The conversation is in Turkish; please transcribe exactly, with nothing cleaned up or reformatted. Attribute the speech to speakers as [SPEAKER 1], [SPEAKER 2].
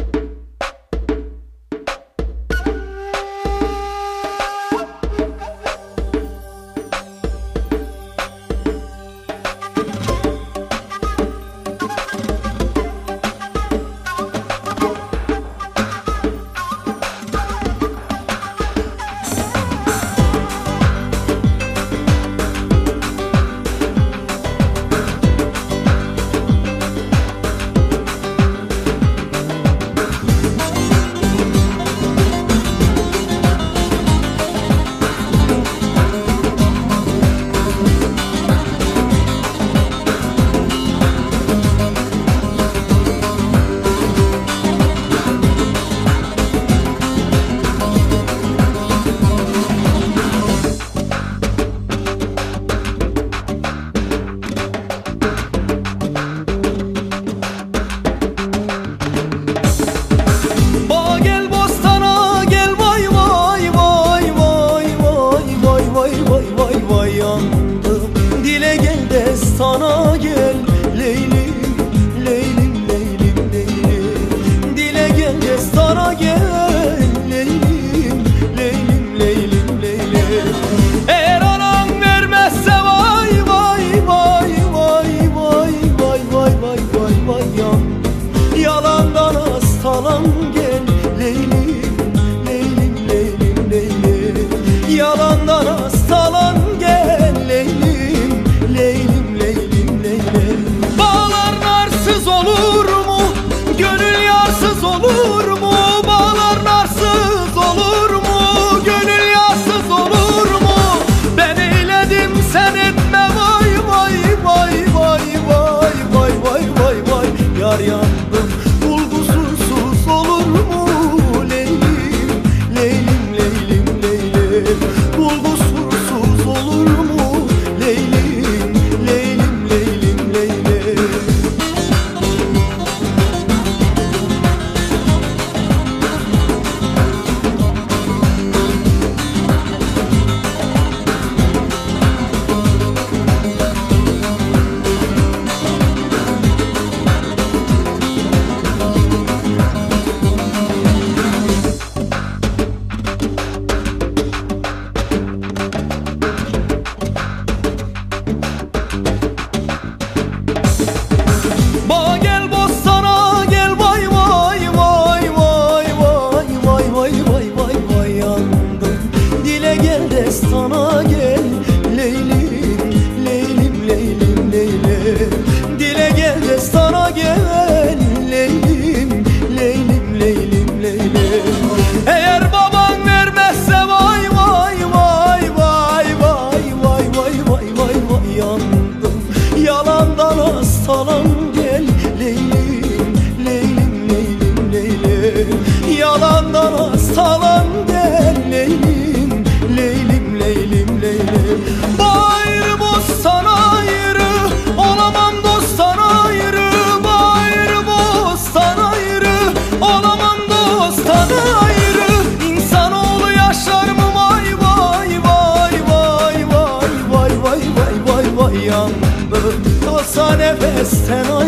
[SPEAKER 1] Sana gel Leylim, Leylim, Leylim, Leylim. Dile gel de sana gel Leylim, Leylim, Leylim, Leylim. Eğer anam vermezse vay vay vay vay vay vay vay vay vay vay yandım. Yalandan hastalan gel Leylim, Leylim, Leylim, Leylim. Yalandan hastalan gel Leylim, Leylim. Bağlar narsız olur mu? Gönül yarsız olur mu? Bağlar narsız olur mu? Gönül yarsız olur mu? Ben eyledim sen etme vay vay vay vay vay vay vay vay vay. Yar yandım bulgusuz olur mu? Leylim, Leylim, Leylim, Leylim. Bulgusuz olur mu? Leylim, Leylim. Sana gel Leylim, Leylim, Leylim, Leylim. Dile gel de sana gel Leylim, Leylim, Leylim, Leylim. Eğer baban vermezse vay vay vay vay vay vay vay vay vay vay yandım. Yalandan hastalan gel Leylim, Leylim, Leylim, Leylim. Yalandan hastalan gel Leylim, Leylim, Leylim, Leylim. Bağır bostan ayrı, olamam dosttan ayrı. Bağır bostan ayrı, olamam dosttan ayrı. İnsanoğlu yaşar mı vay vay vay vay vay vay vay vay vay vay yandım. Dosta nefesten